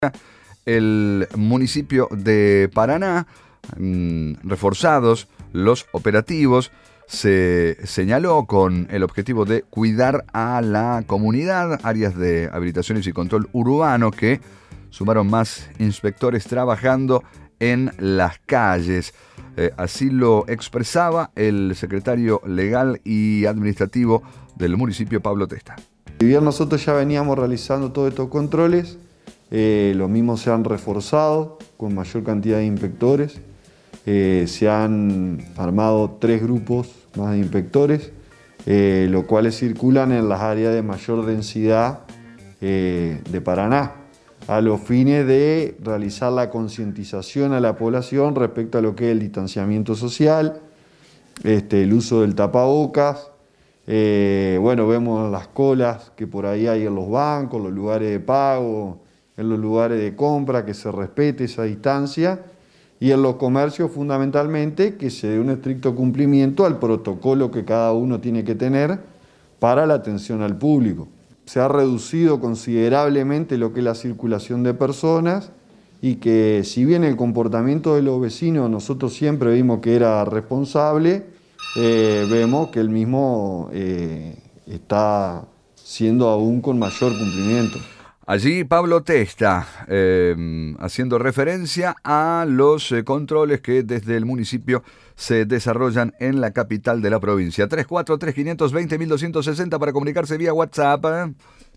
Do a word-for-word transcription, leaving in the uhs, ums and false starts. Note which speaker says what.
Speaker 1: el municipio de Paraná, mm, reforzados los operativos, se señaló con el objetivo de cuidar a la comunidad, áreas de habilitaciones y control urbano que sumaron más inspectores trabajando en las calles. Eh, así lo expresaba el secretario legal y administrativo del municipio, Pablo Testa.
Speaker 2: Si bien nosotros ya veníamos realizando todos estos controles, eh, los mismos se han reforzado con mayor cantidad de inspectores. Eh, se han armado tres grupos más de inspectores, eh, los cuales circulan en las áreas de mayor densidad eh, de Paraná, a los fines de realizar la concientización a la población respecto a lo que es el distanciamiento social, este, el uso del tapabocas. Eh, bueno, vemos las colas que por ahí hay en los bancos, los lugares de pago, en los lugares de compra, que se respete esa distancia, y en los comercios fundamentalmente que se dé un estricto cumplimiento al protocolo que cada uno tiene que tener para la atención al público. Se ha reducido considerablemente lo que es la circulación de personas y que, si bien el comportamiento de los vecinos nosotros siempre vimos que era responsable, eh, vemos que el mismo eh, está siendo aún con mayor cumplimiento.
Speaker 1: Allí Pablo Testa, eh, haciendo referencia a los eh, controles que desde el municipio se desarrollan en la capital de la provincia. tres cuatro tres, cinco dos cero, uno dos seis cero para comunicarse vía WhatsApp.